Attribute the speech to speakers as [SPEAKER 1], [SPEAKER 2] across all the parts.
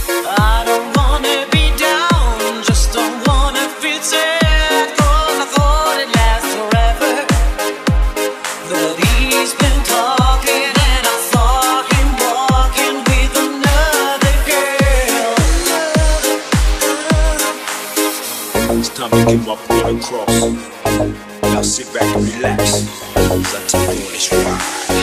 [SPEAKER 1] I don't wanna be down, just don't wanna feel sad, 'cause I thought it lasts forever. But he's been talking and I saw him walking with another girl.
[SPEAKER 2] It's time to get my point across. Now sit back and relax as I take you on this ride.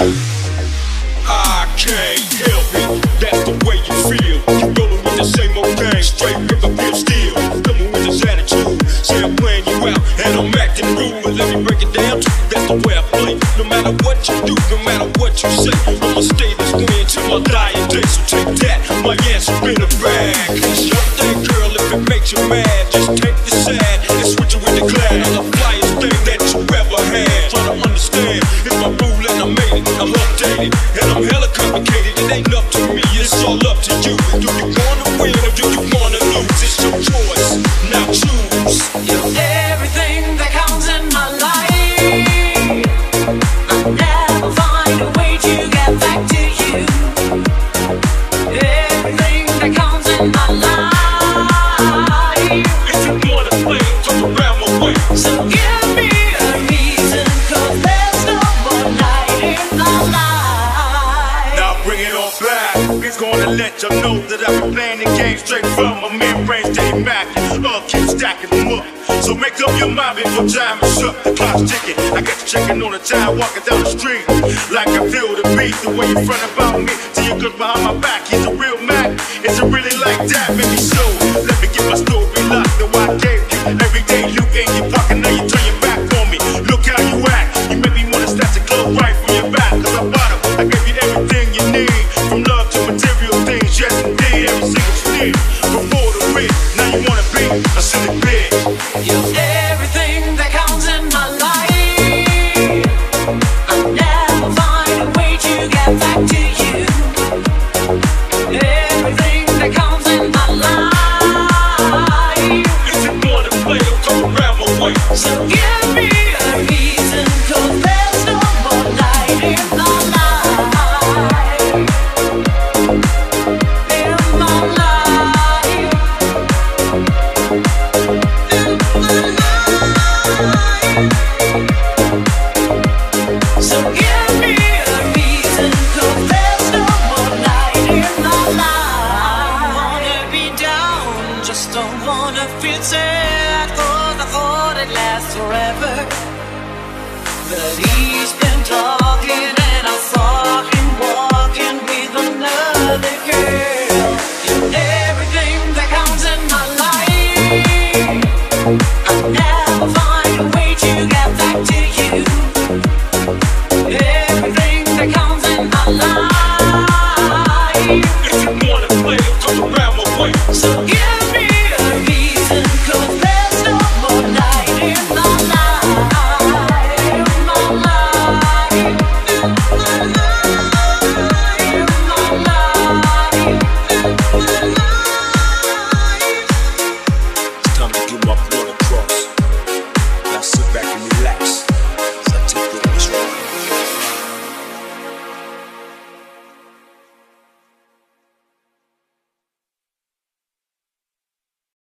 [SPEAKER 2] I can't help it, that's the way you feel. You rollin' with the same old gang, straight from the field steel. Coming with this attitude, say I'm playing you out and I'm acting rude. But let me break it down to you, that's the way I play. No matter what you do, no matter what you say, I'ma stay this way until my dying day. So take that, my answer in the bag. It's your thing, girl, if it makes you mad, just take the sad and switch it with the glad. I'm the flyest thing that you ever had. Try to understand, it's my rule and I made it. I'm updated and I'm hella complicated. It ain't up to me, it's all up to you. Do you wanna win or do you wanna lose? It's your choice, now choose.
[SPEAKER 1] You're everything that counts in my life. I'll never find a way to get back to you. Everything that counts in my life.
[SPEAKER 2] If you wanna play, come around my way.
[SPEAKER 1] So give me a reason, 'cause there's no more night in my life.
[SPEAKER 2] Now bring it on back. It's gonna let you know that I've been playing the game straight from my membrane, stay macking. Keep stacking them up. So make up your mind before time is up. The clock's ticking. I got you checking on the time, walking down the street. Like I feel the beat, the way you front about me. See you good behind my back. He's a real Mac. Is it really like that? Maybe so. Let me get my story locked. Though I gave you every day you ain't your pocket. Now you turn your back on me. Look how you act. You make me wanna snatch your clothes right from your back. 'Cause I bought 'em. I gave you everything you need. From love to material things, yes indeed. Every single step before the win. Now you wanna be a silly bitch.
[SPEAKER 1] You're everything that counts in my life. I'll never find a way to get back to you. Everything that counts in my life.
[SPEAKER 2] If you wanna play, don't come around my way.
[SPEAKER 1] So give me a reason, 'cause there's no more light in my life. In my life. In my life. So give me a reason, 'cause there's no more light in my life. I wanna be down, just don't wanna feel sad, 'cause I thought it lasts forever. But he's